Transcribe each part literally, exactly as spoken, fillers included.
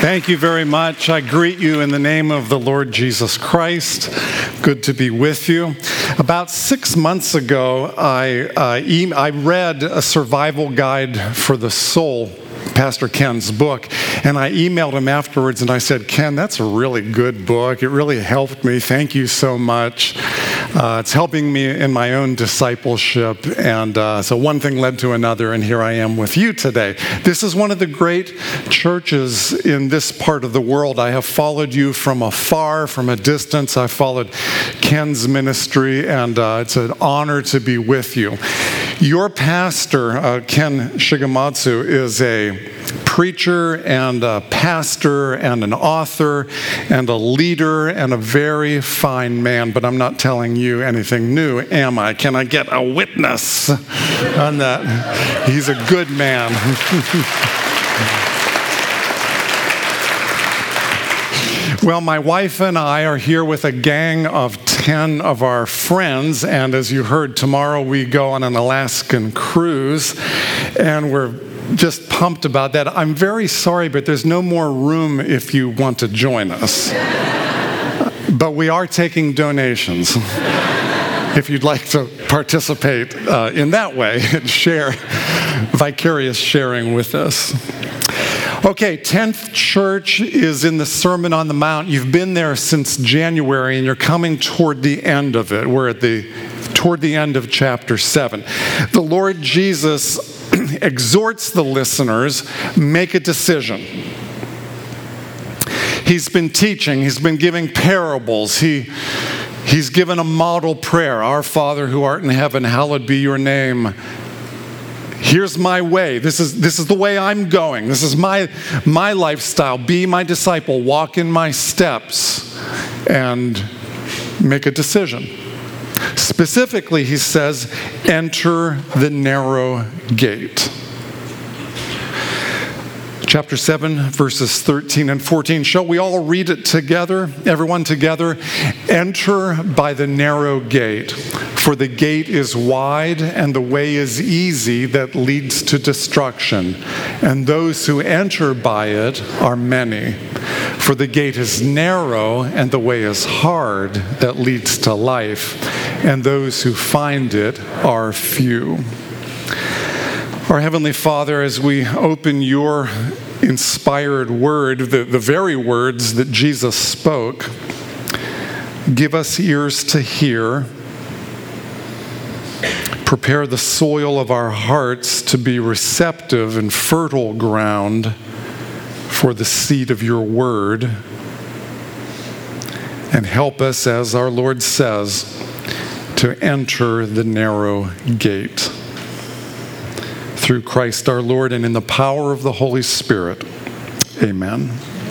Thank you very much. I greet you in the name of the Lord Jesus Christ. Good to be with you. About six months ago, I, uh, e- I read a survival guide for the soul, Pastor Ken's book, and I emailed him afterwards and I said, Ken, that's a really good book. It really helped me. Thank you so much. Uh, it's helping me in my own discipleship. And uh, so one thing led to another, and here I am with you today. This is one of the great churches in this part of the world. I have followed you from afar, from a distance. I followed Ken's ministry, and uh, it's an honor to be with you. Your pastor, uh, Ken Shigematsu, is a preacher and a pastor and an author and a leader and a very fine man, but I'm not telling you anything new, am I? Can I get a witness on that? He's a good man. Well, my wife and I are here with a gang of ten of our friends, and as you heard, tomorrow we go on an Alaskan cruise, and we're just pumped about that. I'm very sorry, but there's no more room if you want to join us. But we are taking donations if you'd like to participate uh, in that way and share, vicarious sharing with us. Okay, tenth Church is in the Sermon on the Mount. You've been there since January, and you're coming toward the end of it. We're at the toward the end of chapter seven. The Lord Jesus exhorts the listeners, make a decision. He's been teaching, he's been giving parables, he, he's given a model prayer. Our Father who art in heaven, hallowed be your name. Here's my way. This is this is the way I'm going. This is my my lifestyle. Be my disciple. Walk in my steps and make a decision. Specifically, he says, enter the narrow gate. Chapter seven, verses thirteen and fourteen. Shall we all read it together? Everyone together. Enter by the narrow gate, for the gate is wide and the way is easy that leads to destruction, and those who enter by it are many. For the gate is narrow and the way is hard that leads to life, and those who find it are few. Our Heavenly Father, as we open your inspired word, the, the very words that Jesus spoke, give us ears to hear. Prepare the soil of our hearts to be receptive and fertile ground for the seed of your word. And help us, as our Lord says, to enter the narrow gate. Through Christ our Lord and in the power of the Holy Spirit. Amen.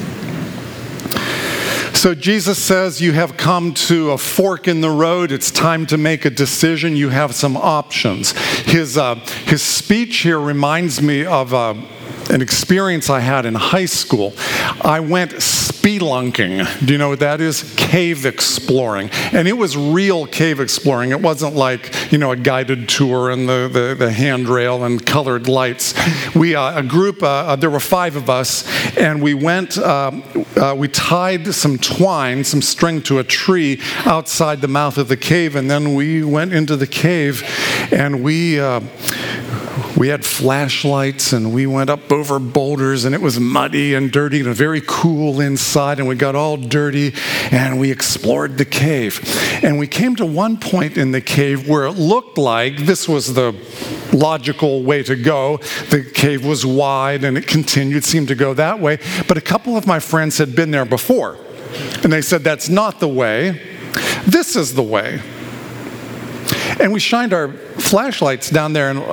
So Jesus says you have come to a fork in the road. It's time to make a decision. You have some options. His, uh, his speech here reminds me of uh, an experience I had in high school. I went spelunking. Do you know what that is? Cave exploring. And it was real cave exploring. It wasn't like, you know, a guided tour and the, the, the handrail and colored lights. We, uh, a group, uh, there were five of us, and we went, uh, uh, we tied some twine, some string to a tree outside the mouth of the cave, and then we went into the cave, and we, uh, We had flashlights, and we went up over boulders, and it was muddy and dirty and very cool inside, and we got all dirty, and we explored the cave. And we came to one point in the cave where it looked like this was the logical way to go. The cave was wide, and it continued, seemed to go that way. But a couple of my friends had been there before, and they said, that's not the way. This is the way. And we shined our flashlights down there, and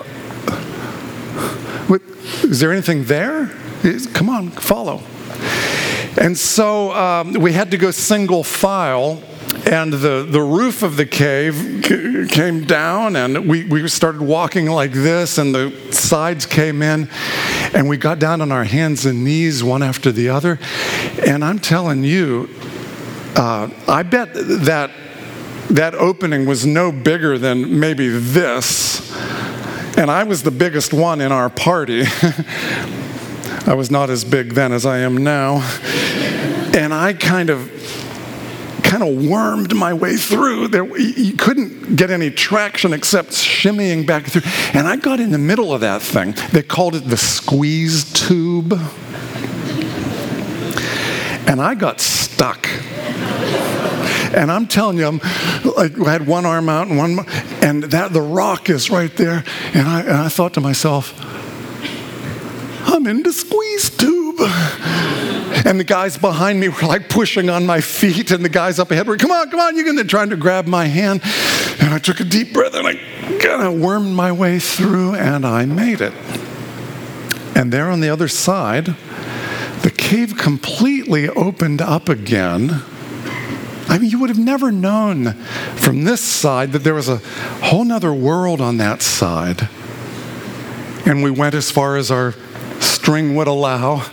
is there anything there? Come on, follow. And so um, we had to go single file, and the, the roof of the cave c- came down, and we, we started walking like this, and the sides came in, and we got down on our hands and knees one after the other. And I'm telling you, uh, I bet that that opening was no bigger than maybe this. And I was the biggest one in our party. I was not as big then as I am now. And I kind of kind of wormed my way through. There, you couldn't get any traction except shimmying back through. And I got in the middle of that thing. They called it the squeeze tube. And I got stuck. And I'm telling you, I'm, like, I had one arm out and one, and that the rock is right there. And I, and I thought to myself, I'm in the squeeze tube. And the guys behind me were like pushing on my feet, and the guys up ahead were, come on, come on, you can. They're trying to grab my hand. And I took a deep breath, and I kind of wormed my way through, and I made it. And there on the other side, the cave completely opened up again. I mean, you would have never known from this side that there was a whole nother world on that side. And we went as far as our string would allow.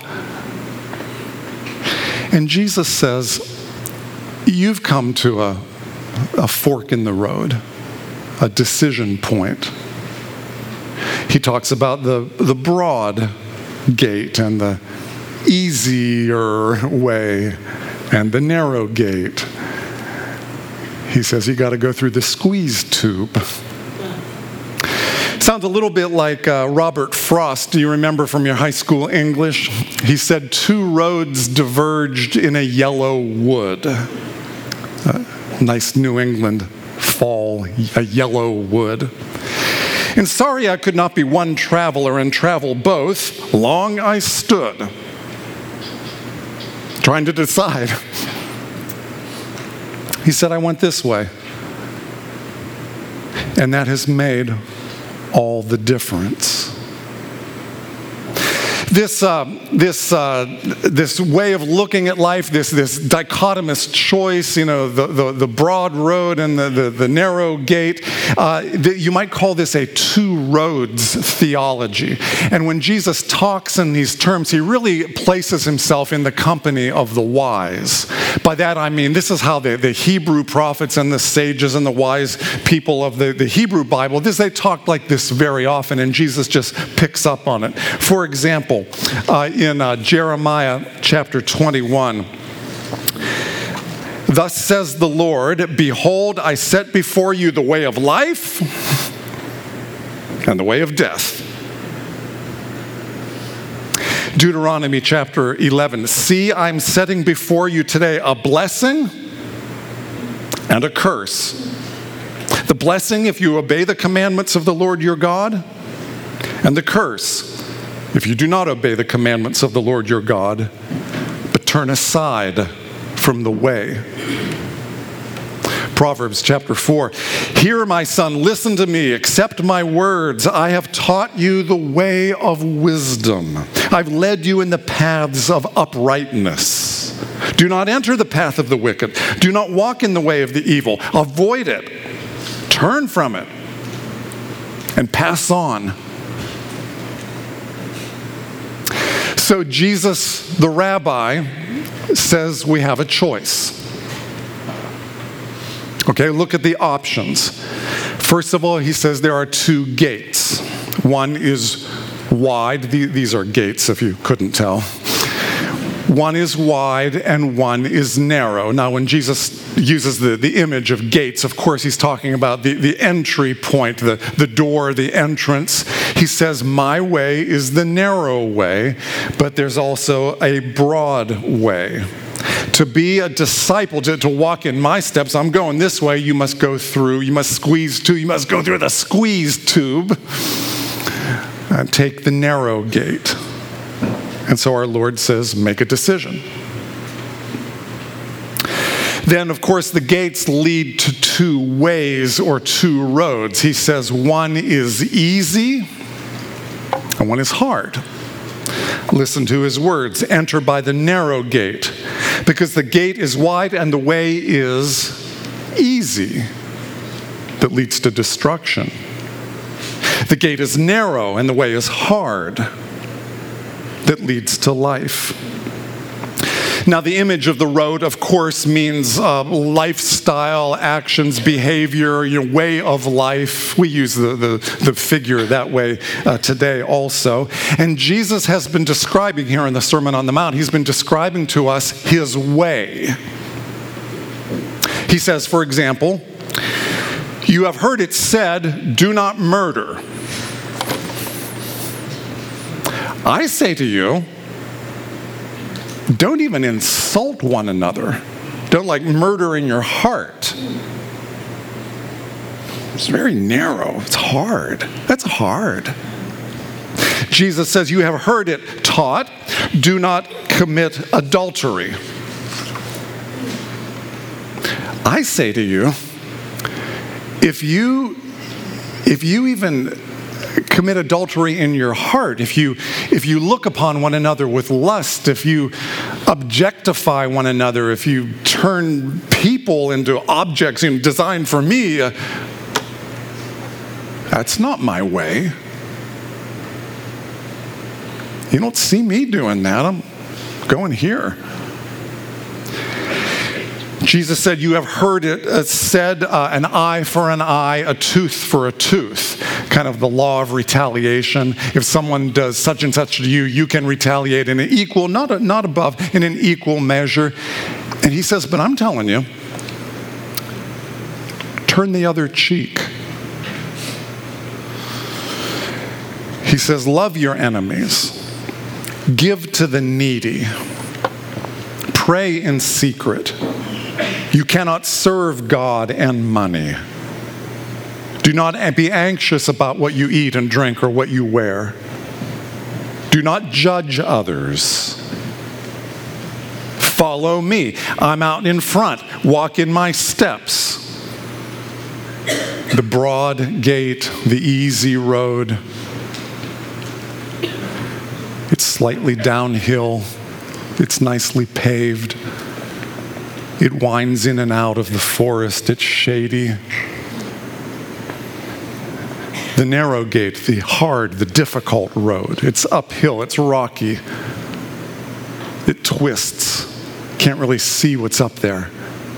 And Jesus says, you've come to a, a fork in the road, a decision point. He talks about the, the broad gate and the easier way and the narrow gate. He says you got to go through the squeeze tube. Sounds a little bit like uh, Robert Frost. Do you remember from your high school English? He said two roads diverged in a yellow wood. Uh, nice New England fall, a yellow wood. And sorry I could not be one traveler and travel both. Long I stood, trying to decide. He said, I went this way. And that has made all the difference. This uh, this uh, this way of looking at life, this this dichotomous choice, you know, the the, the broad road and the the, the narrow gate. Uh, the, you might call this a two roads theology. And when Jesus talks in these terms, he really places himself in the company of the wise. By that I mean, this is how the, the Hebrew prophets and the sages and the wise people of the, the Hebrew Bible, this they talk like this very often, and Jesus just picks up on it. For example, uh, in uh, Jeremiah chapter twenty-one, thus says the Lord, behold, I set before you the way of life and the way of death. Deuteronomy chapter eleven, see, I'm setting before you today a blessing and a curse. The blessing if you obey the commandments of the Lord your God, and the curse if you do not obey the commandments of the Lord your God, but turn aside from the way. Proverbs chapter four, hear my son, listen to me, accept my words. I have taught you the way of wisdom. I've led you in the paths of uprightness. Do not enter the path of the wicked. Do not walk in the way of the evil. Avoid it. Turn from it and pass on. So Jesus, the rabbi, says we have a choice. Okay, look at the options. First of all, he says there are two gates. One is wide. These are gates, if you couldn't tell. One is wide and one is narrow. Now, when Jesus uses the, the image of gates, of course, he's talking about the, the entry point, the, the door, the entrance. He says, my way is the narrow way, but there's also a broad way. To be a disciple, to, to walk in my steps, I'm going this way, you must go through, you must squeeze tube, you must go through the squeeze tube and take the narrow gate. And so our Lord says, make a decision. Then, of course, the gates lead to two ways or two roads. He says one is easy and one is hard. Listen to his words. Enter by the narrow gate, because the gate is wide and the way is easy that leads to destruction. The gate is narrow and the way is hard that leads to life. Now, the image of the road, of course, means uh, lifestyle, actions, behavior, your way of life. We use the, the, the figure that way uh, today also. And Jesus has been describing here in the Sermon on the Mount, he's been describing to us his way. He says, for example, you have heard it said, do not murder. I say to you, don't even insult one another. Don't like murder in your heart. It's very narrow. It's hard. That's hard. Jesus says, you have heard it taught, do not commit adultery. I say to you, if you, if you even commit adultery in your heart, if you if you look upon one another with lust, if you objectify one another, if you turn people into objects designed for me, uh, that's not my way. You don't see me doing that. I'm going here. Jesus said, you have heard it uh, said, uh, an eye for an eye, a tooth for a tooth. Kind of the law of retaliation. If someone does such and such to you, you can retaliate in an equal, not, a, not above, in an equal measure. And he says, but I'm telling you, turn the other cheek. He says, love your enemies. Give to the needy. Pray in secret. You cannot serve God and money. Do not be anxious about what you eat and drink or what you wear. Do not judge others. Follow me. I'm out in front. Walk in my steps. The broad gate, the easy road. It's slightly downhill. It's nicely paved. It winds in and out of the forest. It's shady. The narrow gate, the hard, the difficult road. It's uphill. It's rocky. It twists. Can't really see what's up there.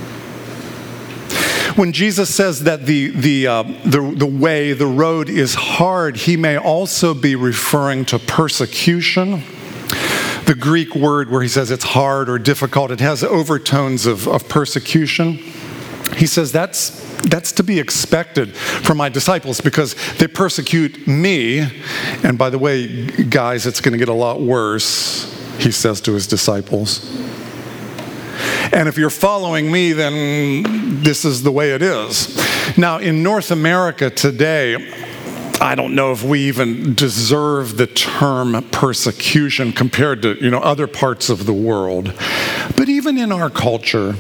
When Jesus says that the, the, uh, the, the way, the road is hard, he may also be referring to persecution. The Greek word where he says it's hard or difficult, it has overtones of, of persecution. He says that's, that's to be expected from my disciples because they persecute me. And by the way, guys, it's going to get a lot worse, he says to his disciples. And if you're following me, then this is the way it is. Now, in North America today, I don't know if we even deserve the term persecution compared to, you know, other parts of the world. But even in our culture,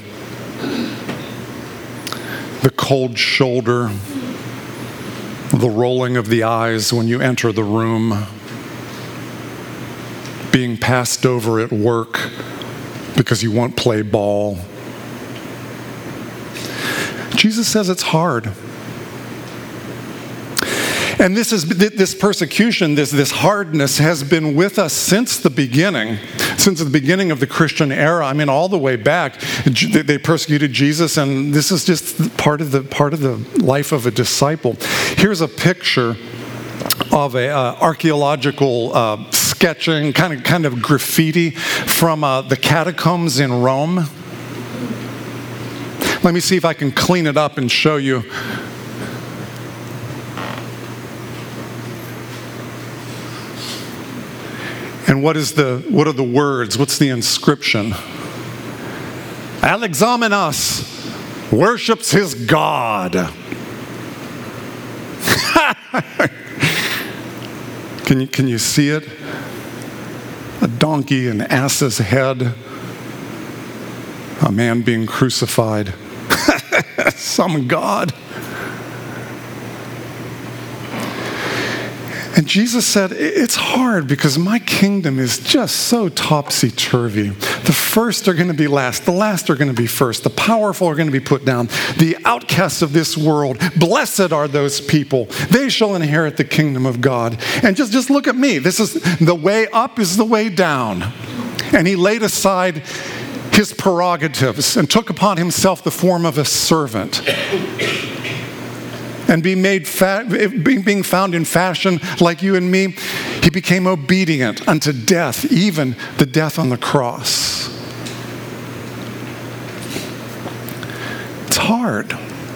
the cold shoulder, the rolling of the eyes when you enter the room, being passed over at work because you won't play ball. Jesus says it's hard. And this is this persecution, this, this hardness has been with us since the beginning, since the beginning of the Christian era. I mean, all the way back, they persecuted Jesus, and this is just part of the part of the life of a disciple. Here's a picture of a uh, archaeological uh, sketching, kind of kind of graffiti from uh, the catacombs in Rome. Let me see if I can clean it up and show you. And what is the what are the words? What's the inscription? Alexamenos worships his God. Can you can you see it? A donkey, an ass's head, a man being crucified. Some God. And Jesus said, it's hard because my kingdom is just so topsy-turvy. The first are going to be last. The last are going to be first. The powerful are going to be put down. The outcasts of this world, blessed are those people. They shall inherit the kingdom of God. And just, just look at me. This is the way up is the way down. And he laid aside his prerogatives and took upon himself the form of a servant. And being, made fa- being found in fashion like you and me, he became obedient unto death, even the death on the cross. It's hard.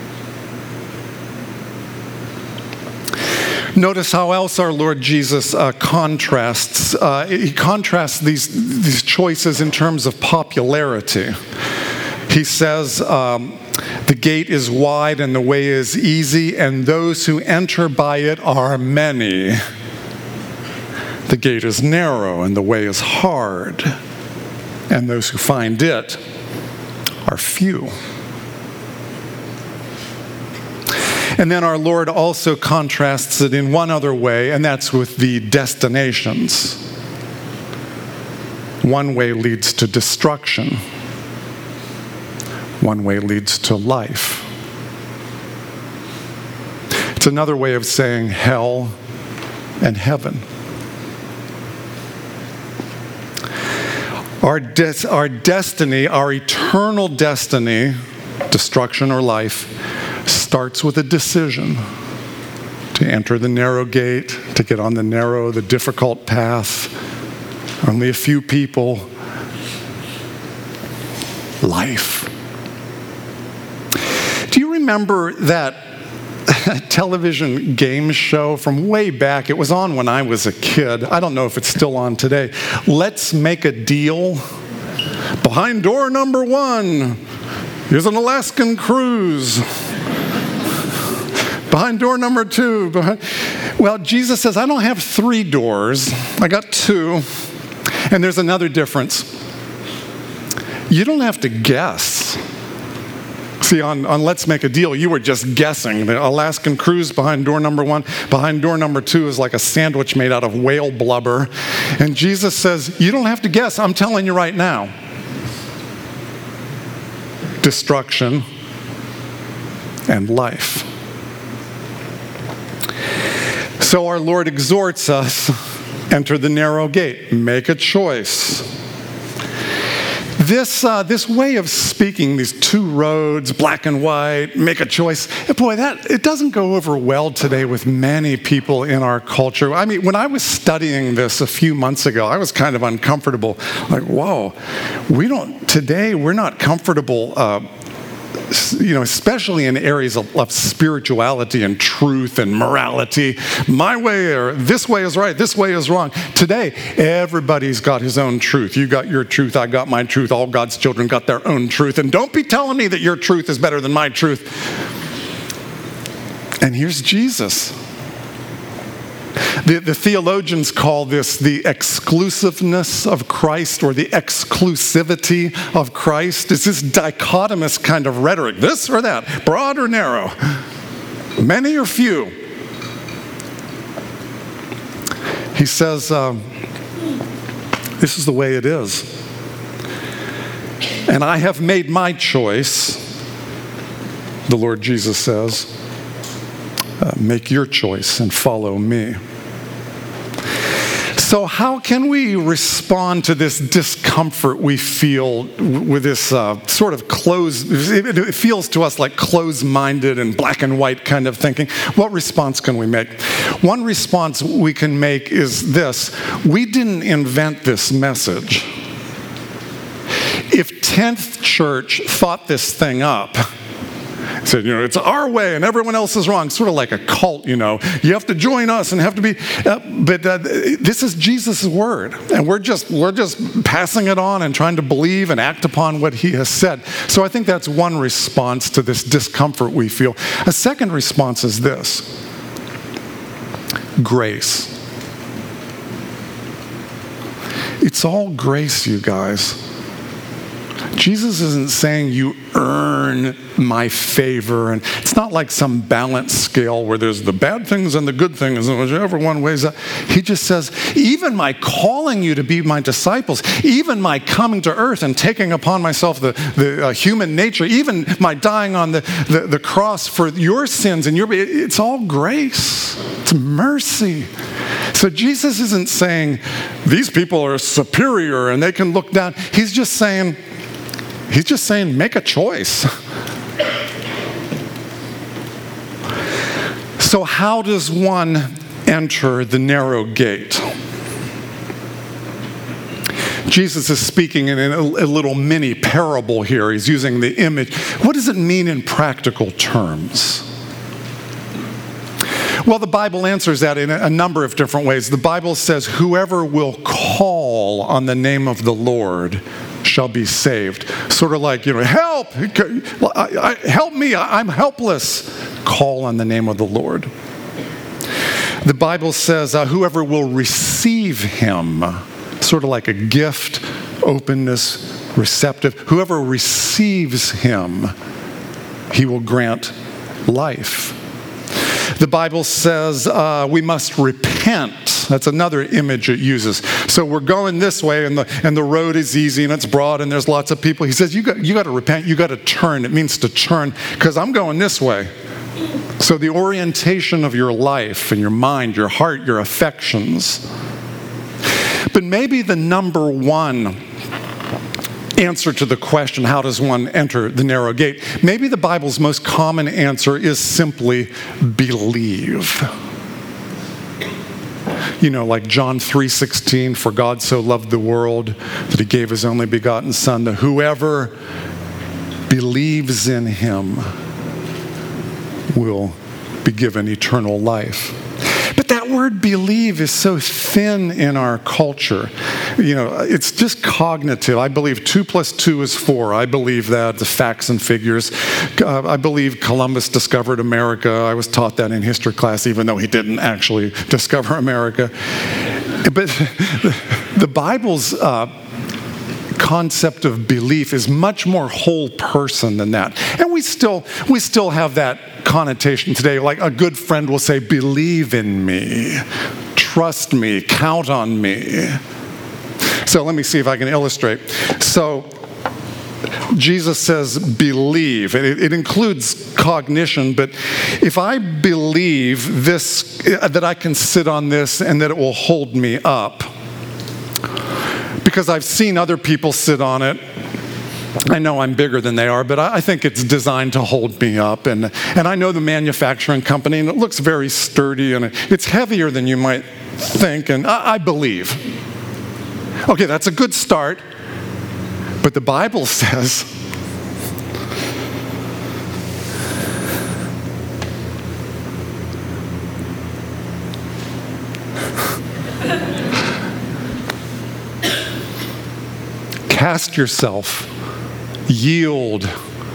Notice how else our Lord Jesus uh, contrasts. Uh, he contrasts these, these choices in terms of popularity. He says, um, the gate is wide and the way is easy, and those who enter by it are many. The gate is narrow and the way is hard, and those who find it are few. And then our Lord also contrasts it in one other way, and that's with the destinations. One way leads to destruction. One way leads to life. It's another way of saying hell and heaven. Our, des- our destiny, our eternal destiny, destruction or life, starts with a decision to enter the narrow gate, to get on the narrow, the difficult path. Only a few people. Life. Do you remember that television game show from way back? It was on when I was a kid. I don't know if it's still on today. Let's Make a Deal. Behind door number one is an Alaskan cruise. Behind door number two. Behind... Well, Jesus says, I don't have three doors. I got two. And there's another difference. You don't have to guess. See, on, on Let's Make a Deal, you were just guessing. The Alaskan cruise behind door number one. Behind door number two is like a sandwich made out of whale blubber. And Jesus says, you don't have to guess. I'm telling you right now. Destruction and life. So our Lord exhorts us, enter the narrow gate, make a choice. This uh, this way of speaking, these two roads, black and white, make a choice, boy, that it doesn't go over well today with many people in our culture. I mean, when I was studying this a few months ago, I was kind of uncomfortable. Like, whoa, we don't, today we're not comfortable uh, you know, especially in areas of, of spirituality and truth and morality. My way or this way is right, this way is wrong. Today, everybody's got his own truth. You got your truth, I got my truth. All God's children got their own truth. And don't be telling me that your truth is better than my truth. And here's Jesus. The, the theologians call this the exclusiveness of Christ, or the exclusivity of Christ. It's this dichotomous kind of rhetoric, this or that, broad or narrow, many or few. He says, um, this is the way it is. And I have made my choice, the Lord Jesus says. Uh, make your choice and follow me. So how can we respond to this discomfort we feel with this uh, sort of closed, it feels to us like closed-minded and black and white kind of thinking? What response can we make? One response we can make is this: we didn't invent this message. If tenth Church thought this thing up, said, you know, it's our way and everyone else is wrong. Sort of like a cult, you know. You have to join us and have to be. Uh, but uh, this is Jesus' word, and we're just we're just passing it on and trying to believe and act upon what he has said. So I think that's one response to this discomfort we feel. A second response is this: grace. It's all grace, you guys. Jesus isn't saying you earn my favor, and it's not like some balance scale where there's the bad things and the good things, and whichever one weighs up. He just says, even my calling you to be my disciples, even my coming to earth and taking upon myself the, the uh, human nature, even my dying on the, the, the cross for your sins, and your, it's all grace. It's mercy. So Jesus isn't saying these people are superior and they can look down. He's just saying, He's just saying, make a choice. So how does one enter the narrow gate? Jesus is speaking in a, a little mini parable here. He's using the image. What does it mean in practical terms? Well, the Bible answers that in a number of different ways. The Bible says, whoever will call on the name of the Lord shall be saved. Sort of like, you know, help, help me, I'm helpless. Call on the name of the Lord. The Bible says, uh, whoever will receive him, sort of like a gift, openness, receptive. Whoever receives him, he will grant life. The Bible says uh, we must repent. That's another image it uses. So we're going this way, and the and the road is easy, and it's broad, and there's lots of people. He says, you got, you got to repent. You got to turn. It means to turn, because I'm going this way. So the orientation of your life and your mind, your heart, your affections. But maybe the number one answer to the question, how does one enter the narrow gate? Maybe the Bible's most common answer is simply believe. You know, like John three sixteen, for God so loved the world that he gave his only begotten Son, that whoever believes in him will be given eternal life. But that word believe is so thin in our culture. You know, it's just cognitive. I believe two plus two is four. I believe that, the facts and figures. Uh, I believe Columbus discovered America. I was taught that in history class, even though he didn't actually discover America. But the Bible's uh, concept of belief is much more whole person than that. And we still we still have that connotation today. Like a good friend will say, believe in me, trust me, count on me. So let me see if I can illustrate. So Jesus says believe. It, it includes cognition, but if I believe this, that I can sit on this and that it will hold me up, because I've seen other people sit on it. I know I'm bigger than they are, but I think it's designed to hold me up. And, and I know the manufacturing company, and it looks very sturdy, and it's heavier than you might think, and I, I believe. Okay, that's a good start, but the Bible says, cast yourself, yield,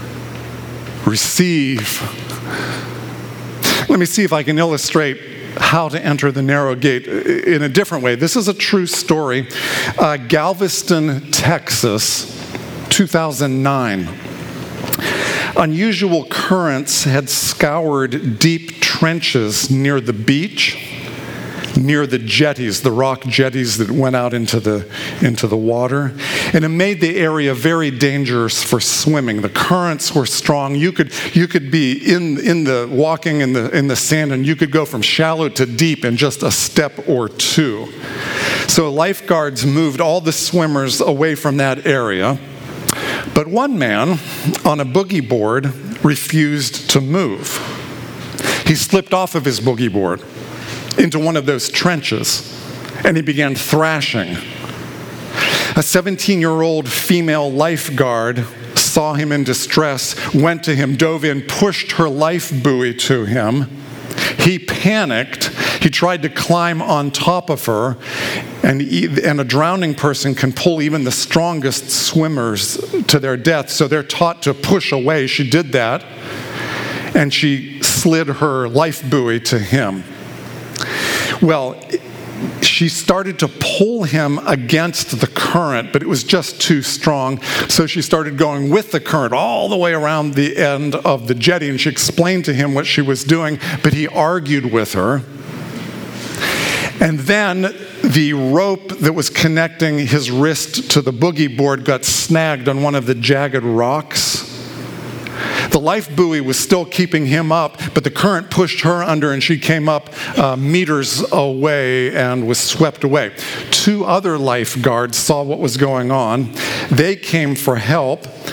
receive. Let me see if I can illustrate how to enter the narrow gate in a different way. This is a true story. Uh, Galveston, Texas, two thousand nine. Unusual currents had scoured deep trenches near the beach, near the jetties, the rock jetties that went out into the into the water, and it made the area very dangerous for swimming. The currents were strong. You could you could be in in the walking in the in the sand, and you could go from shallow to deep in just a step or two. So lifeguards moved all the swimmers away from that area, but one man on a boogie board refused to move. He slipped off of his boogie board into one of those trenches, and he began thrashing. A seventeen-year-old female lifeguard saw him in distress, went to him, dove in, pushed her life buoy to him. He panicked. He tried to climb on top of her, and, and a drowning person can pull even the strongest swimmers to their death, so they're taught to push away. She did that, and she slid her life buoy to him. Well, she started to pull him against the current, but it was just too strong. So she started going with the current all the way around the end of the jetty, and she explained to him what she was doing, but he argued with her. And then the rope that was connecting his wrist to the boogie board got snagged on one of the jagged rocks. The life buoy was still keeping him up, but the current pushed her under, and she came up uh, meters away and was swept away. Two other lifeguards saw what was going on. They came for help.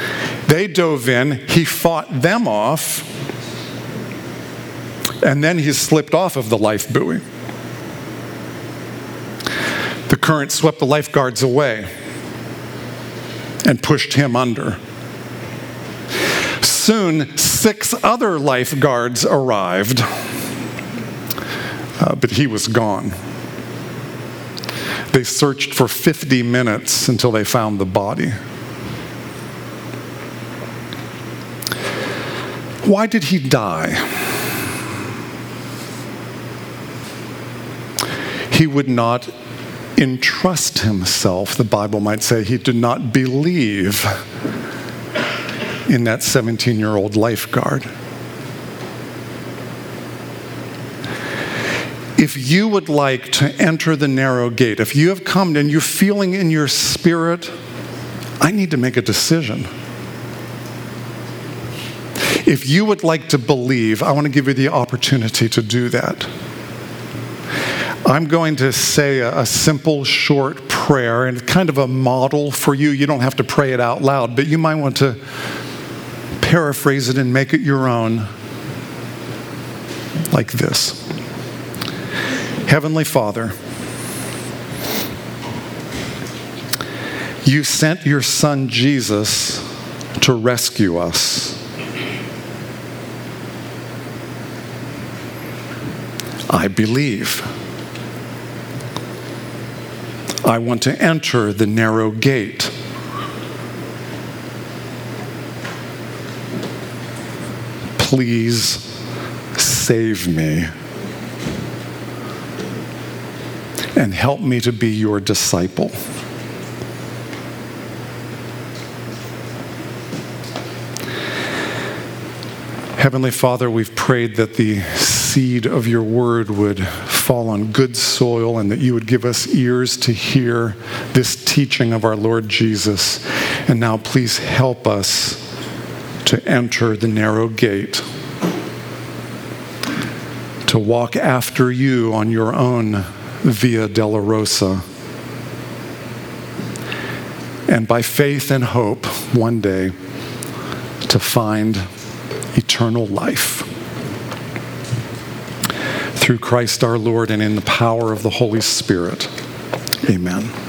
They dove in, he fought them off, and then he slipped off of the life buoy. The current swept the lifeguards away and pushed him under. Soon, six other lifeguards arrived, uh, but he was gone. They searched for fifty minutes until they found the body. Why did he die? He would not entrust himself, the Bible might say. He did not believe in that seventeen-year-old lifeguard. If you would like to enter the narrow gate, if you have come and you're feeling in your spirit, I need to make a decision. If you would like to believe, I want to give you the opportunity to do that. I'm going to say a, a simple, short prayer, and it's kind of a model for you. You don't have to pray it out loud, but you might want to paraphrase it and make it your own, like this. Heavenly Father, you sent your Son Jesus to rescue us. I believe. I want to enter the narrow gate. Please save me and help me to be your disciple. Heavenly Father, we've prayed that the seed of your word would fall on good soil and that you would give us ears to hear this teaching of our Lord Jesus. And now please help us to enter the narrow gate, to walk after you on your own Via Dolorosa, and by faith and hope, one day, to find eternal life. Through Christ our Lord and in the power of the Holy Spirit. Amen.